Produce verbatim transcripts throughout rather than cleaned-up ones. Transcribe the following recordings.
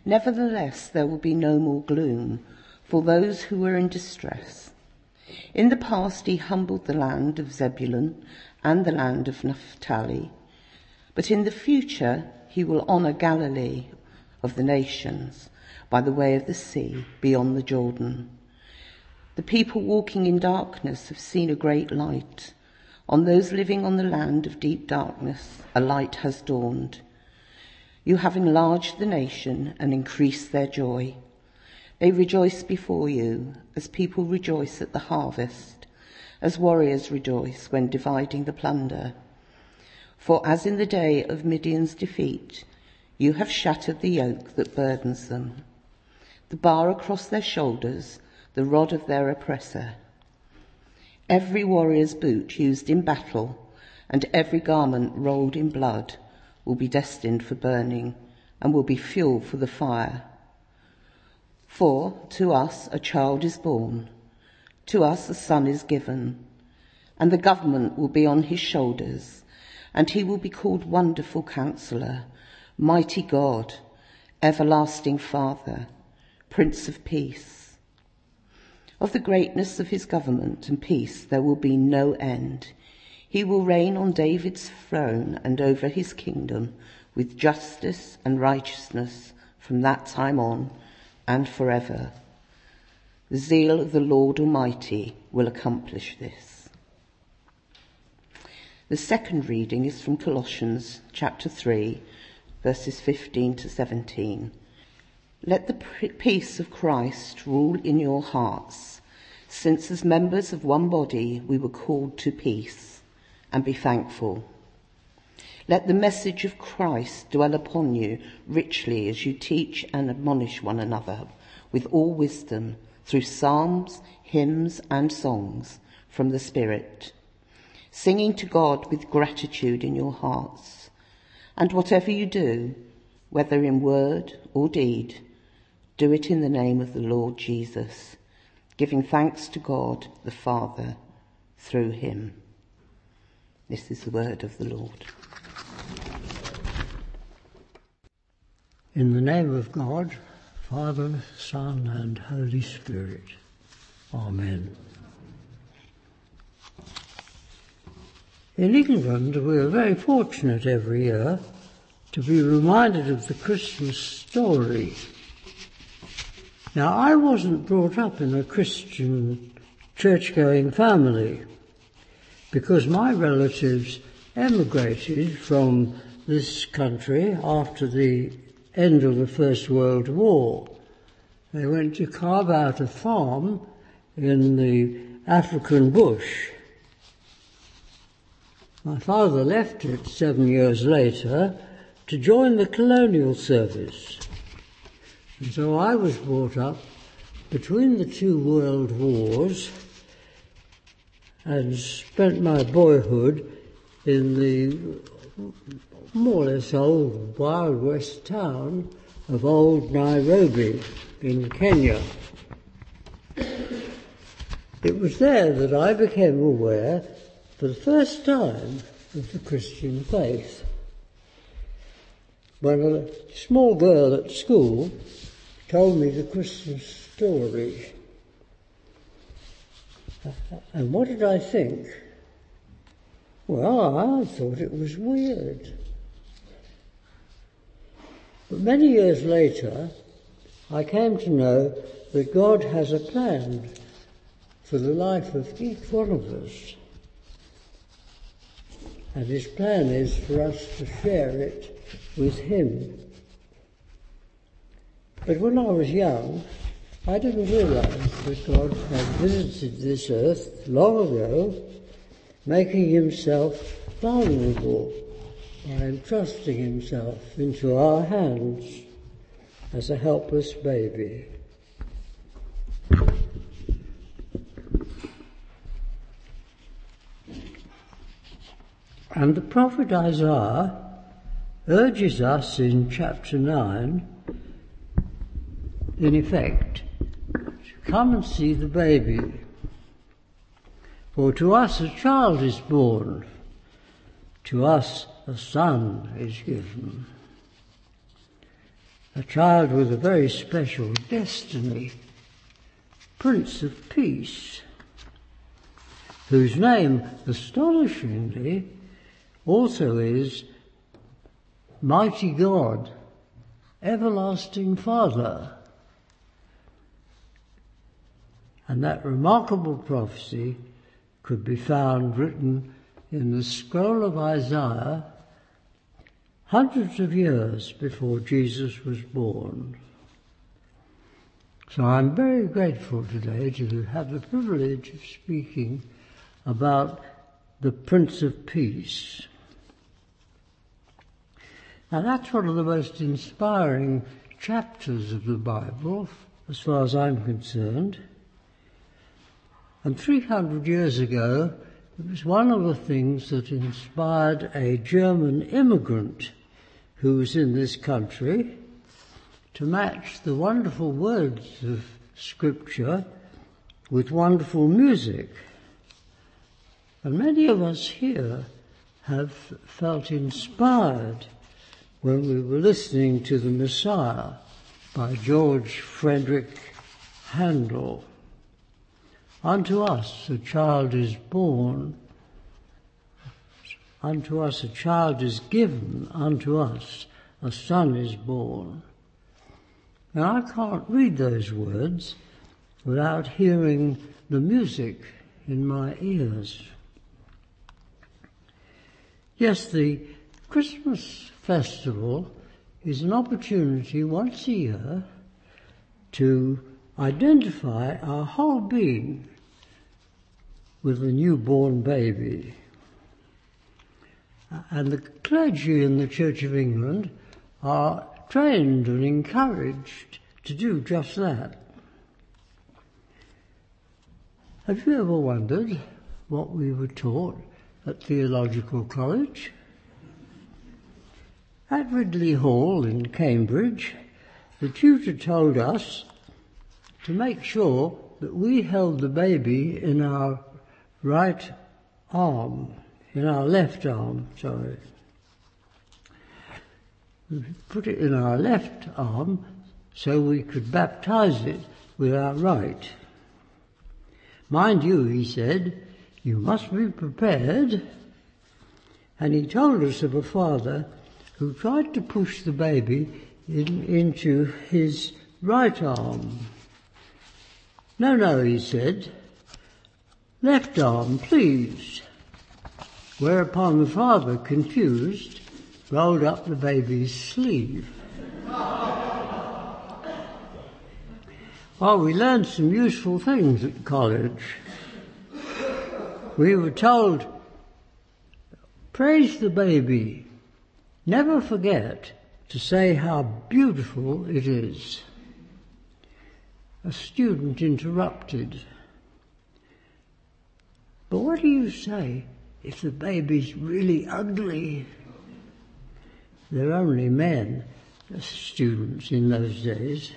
Nevertheless, there will be no more gloom for those who were in distress. In the past he humbled the land of Zebulun and the land of Naphtali, but in the future he will honour Galilee of the nations by the way of the sea beyond the Jordan. The people walking in darkness have seen a great light. On those living on the land of deep darkness, a light has dawned. You have enlarged the nation and increased their joy. They rejoice before you as people rejoice at the harvest, as warriors rejoice when dividing the plunder. For as in the day of Midian's defeat, you have shattered the yoke that burdens them, the bar across their shoulders, the rod of their oppressor. Every warrior's boot used in battle and every garment rolled in blood will be destined for burning and will be fuel for the fire. For to us a child is born, to us a son is given, and the government will be on his shoulders, and he will be called Wonderful Counselor, Mighty God, Everlasting Father, Prince of Peace. Of the greatness of his government and peace there will be no end. He will reign on David's throne and over his kingdom with justice and righteousness from that time on and forever. The zeal of the Lord Almighty will accomplish this. The second reading is from Colossians chapter three, verses fifteen to seventeen. Let the peace of Christ rule in your hearts, since as members of one body we were called to peace, and be thankful. Let the message of Christ dwell upon you richly as you teach and admonish one another with all wisdom through psalms, hymns and songs from the Spirit, singing to God with gratitude in your hearts. And whatever you do, whether in word or deed, do it in the name of the Lord Jesus, giving thanks to God the Father through him. This is the word of the Lord. In the name of God, Father, Son, and Holy Spirit. Amen. In England, we are very fortunate every year to be reminded of the Christmas story. Now, I wasn't brought up in a Christian church-going family because my relatives emigrated from this country after the end of the First World War. They went to carve out a farm in the African bush. My father left it seven years later to join the colonial service. And so I was brought up between the two world wars and spent my boyhood in the more or less old Wild West town of Old Nairobi in Kenya. It was there that I became aware for the first time of the Christian faith. When a small girl at school told me the Christmas story. And what did I think? Well, I thought it was weird. But many years later, I came to know that God has a plan for the life of each one of us. And his plan is for us to share it with him. But when I was young, I didn't realize that God had visited this earth long ago, making himself vulnerable by entrusting himself into our hands as a helpless baby. And the prophet Isaiah urges us in chapter nine, in effect, to come and see the baby. For to us a child is born, to us a son is given. a child with a very special destiny, Prince of Peace, whose name, astonishingly, also is Mighty God, Everlasting Father. And that remarkable prophecy could be found written in the scroll of Isaiah hundreds of years before Jesus was born. So I'm very grateful today to have the privilege of speaking about the Prince of Peace. Now that's one of the most inspiring chapters of the Bible, as far as I'm concerned. And three hundred years ago, it was one of the things that inspired a German immigrant who was in this country to match the wonderful words of Scripture with wonderful music. And many of us here have felt inspired when we were listening to The Messiah by George Frederick Handel. Unto us a child is born, unto us a child is given, unto us a son is born. Now I can't read those words without hearing the music in my ears. Yes, the Christmas festival is an opportunity once a year to identify our whole being with a newborn baby. And the clergy in the Church of England are trained and encouraged to do just that. Have you ever wondered what we were taught at Theological College? At Ridley Hall in Cambridge, the tutor told us to make sure that we held the baby in our right arm, in our left arm, sorry. We put it in our left arm so we could baptize it with our right. Mind you, he said, you must be prepared. And he told us of a father who tried to push the baby in, into his right arm. No, no, he said, left arm, please. Whereupon the father, confused, rolled up the baby's sleeve. Well, we learned some useful things at college. We were told, praise the baby. Never forget to say how beautiful it is. A student interrupted. But what do you say if the baby's really ugly? They're only men, students in those days.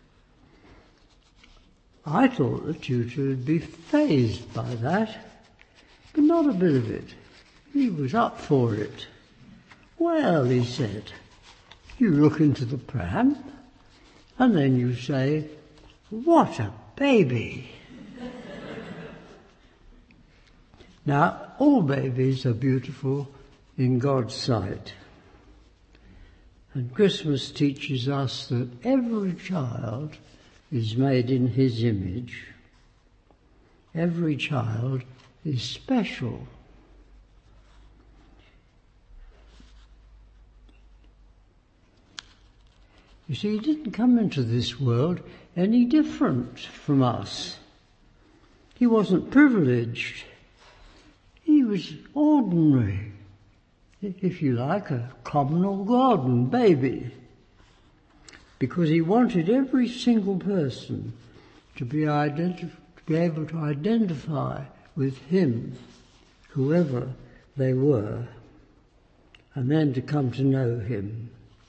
I thought the tutor would be fazed by that, but not a bit of it. He was up for it. Well, he said, you look into the pram, and then you say, what a baby. Now, all babies are beautiful in God's sight. And Christmas teaches us that every child is made in his image. Every child is special. You see, he didn't come into this world any different from us. He wasn't privileged. He was ordinary, if you like, a common or garden baby, because he wanted every single person to be identi- to be able to identify with him, whoever they were, and then to come to know him.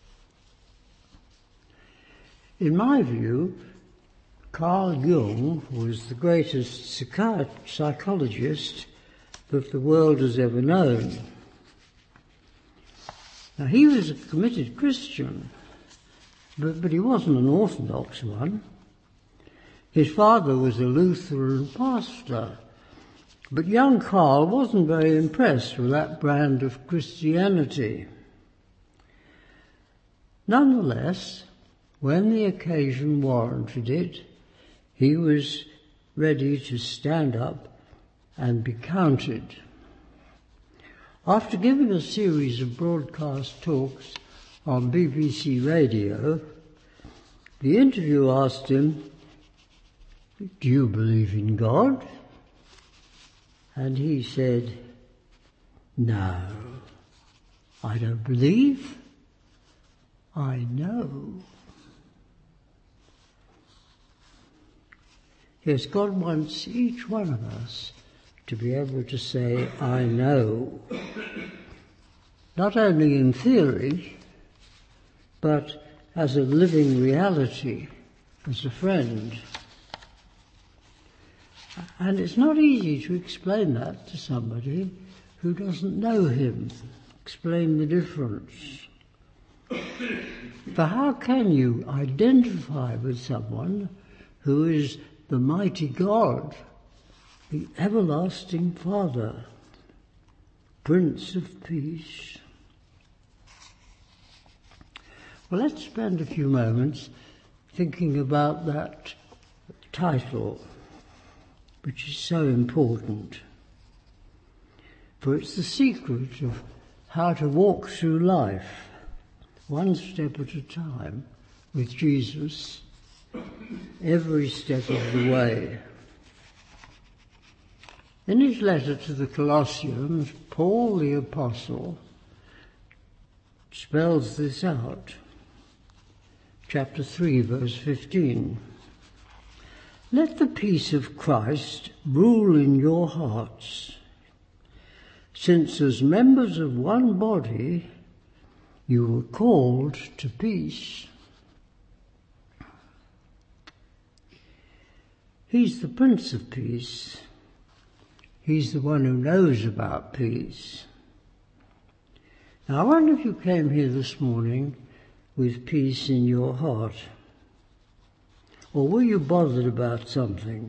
In my view, Carl Jung was the greatest psychi- psychologist that the world has ever known. Now, he was a committed Christian, but, but he wasn't an Orthodox one. His father was a Lutheran pastor, but young Carl wasn't very impressed with that brand of Christianity. Nonetheless, when the occasion warranted it, he was ready to stand up and be counted. After giving a series of broadcast talks on B B C Radio, the interviewer asked him, "Do you believe in God?" And he said, "No, I don't believe, I know." Yes, God wants each one of us to be able to say, "I know," not only in theory, but as a living reality, as a friend. And it's not easy to explain that to somebody who doesn't know him, explain the difference. For how can you identify with someone who is the mighty God, the everlasting Father, Prince of Peace? Well, let's spend a few moments thinking about that title, which is so important. For it's the secret of how to walk through life, one step at a time, with Jesus, every step of the way. In his letter to the Colossians, Paul the Apostle spells this out. Chapter three, verse fifteen. "Let the peace of Christ rule in your hearts, since as members of one body you were called to peace." He's the Prince of Peace. He's the one who knows about peace. Now, I wonder if you came here this morning with peace in your heart. Or were you bothered about something?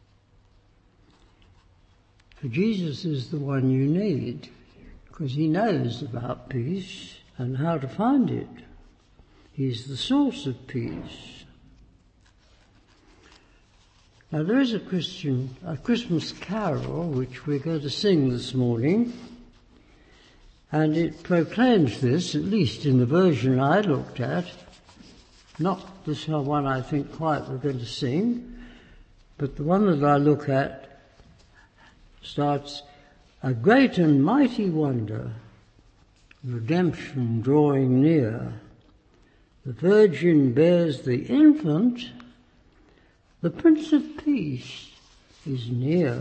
For Jesus is the one you need, because he knows about peace and how to find it. He's the source of peace. Now there is a Christian, a Christmas carol which we're going to sing this morning, and it proclaims this, at least in the version I looked at, not this one I think quite we're going to sing, but the one that I look at starts, "A great and mighty wonder, redemption drawing near. The Virgin bears the infant, the Prince of Peace is near."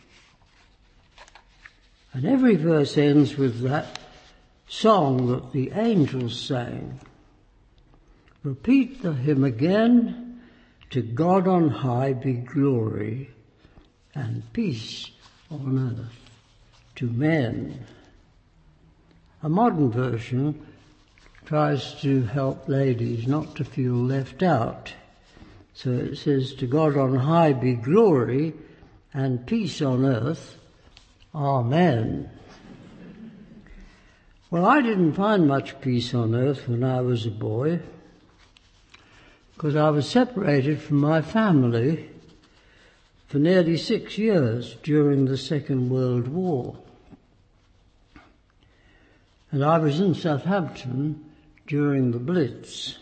And every verse ends with that song that the angels sang. Repeat the hymn again. "To God on high be glory, and peace on earth to men." A modern version tries to help ladies not to feel left out. So it says, "To God on high be glory, and peace on earth. Amen." Well, I didn't find much peace on earth when I was a boy, because I was separated from my family for nearly six years during the Second World War. And I was in Southampton during the Blitz.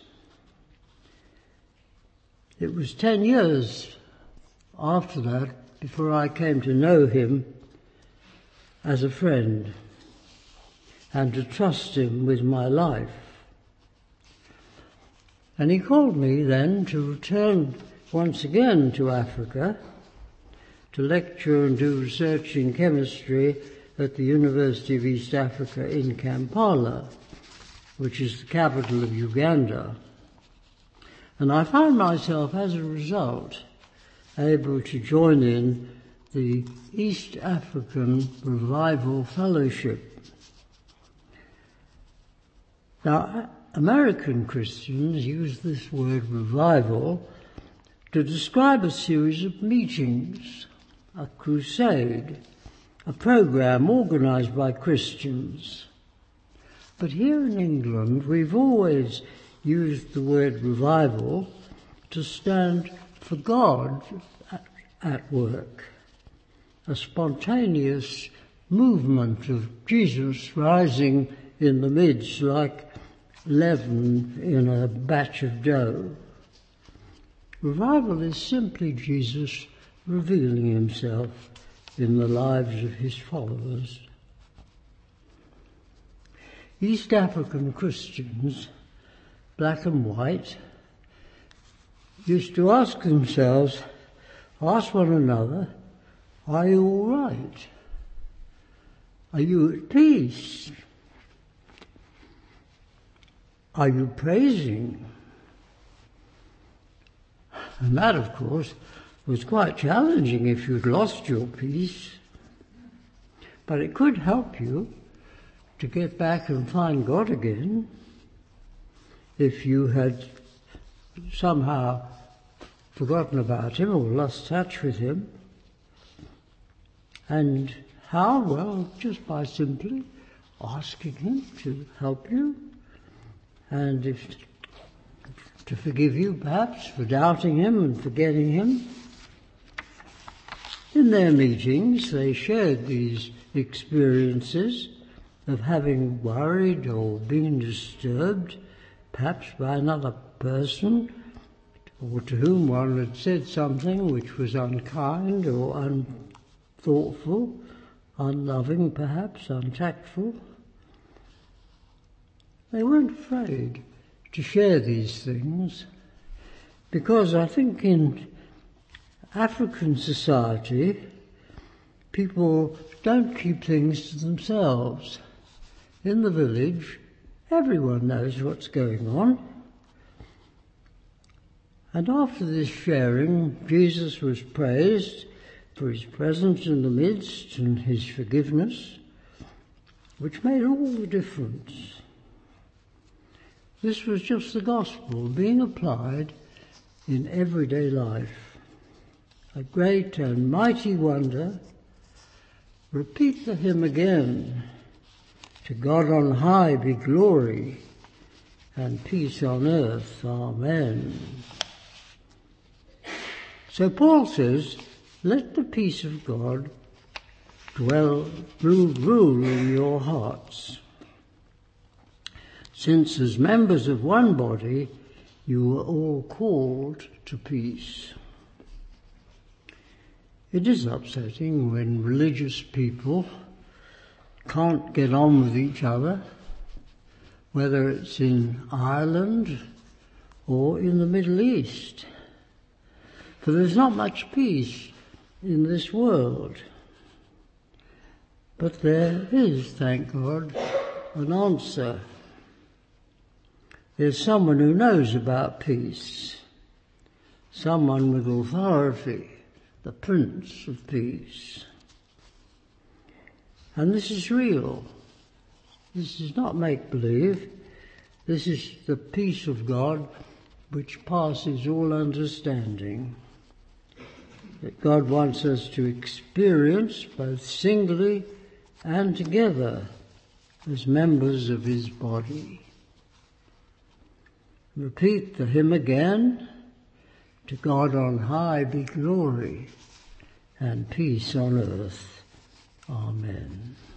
It was ten years after that before I came to know him as a friend and to trust him with my life. And he called me then to return once again to Africa to lecture and do research in chemistry at the University of East Africa in Kampala, which is the capital of Uganda. And I found myself, as a result, able to join in the East African Revival Fellowship. Now, American Christians use this word revival to describe a series of meetings, a crusade, a program organized by Christians. But here in England, we've always used the word revival to stand for God at, at work, a spontaneous movement of Jesus rising in the midst like leaven in a batch of dough. Revival is simply Jesus revealing himself in the lives of his followers. East African Christians, black and white, used to ask themselves, ask one another, are you all right? Are you at peace? Are you praising? And that, of course, was quite challenging if you'd lost your peace. But it could help you to get back and find God again if you had somehow forgotten about him or lost touch with him. And how? Well, just by simply asking him to help you, and if to forgive you perhaps for doubting him and forgetting him. In their meetings they shared these experiences of having worried or been disturbed, perhaps by another person, or to whom one had said something which was unkind or unthoughtful, unloving perhaps, untactful. They weren't afraid to share these things, because I think in African society people don't keep things to themselves. In the village, everyone knows what's going on. And after this sharing, Jesus was praised for his presence in the midst and his forgiveness, which made all the difference. This was just the gospel being applied in everyday life. A great and mighty wonder. Repeat the hymn again. To God on high be glory, and peace on earth. Amen. So Paul says, let the peace of God dwell, rule, rule in your hearts, since as members of one body you are all called to peace. It is upsetting when religious people can't get on with each other, whether it's in Ireland or in the Middle East. For there's not much peace in this world. But there is, thank God, an answer. There's someone who knows about peace, someone with authority, the Prince of Peace. And this is real. This is not make-believe. This is the peace of God which passes all understanding, that God wants us to experience both singly and together as members of his body. Repeat the hymn again. To God on high be glory, and peace on earth. Amen.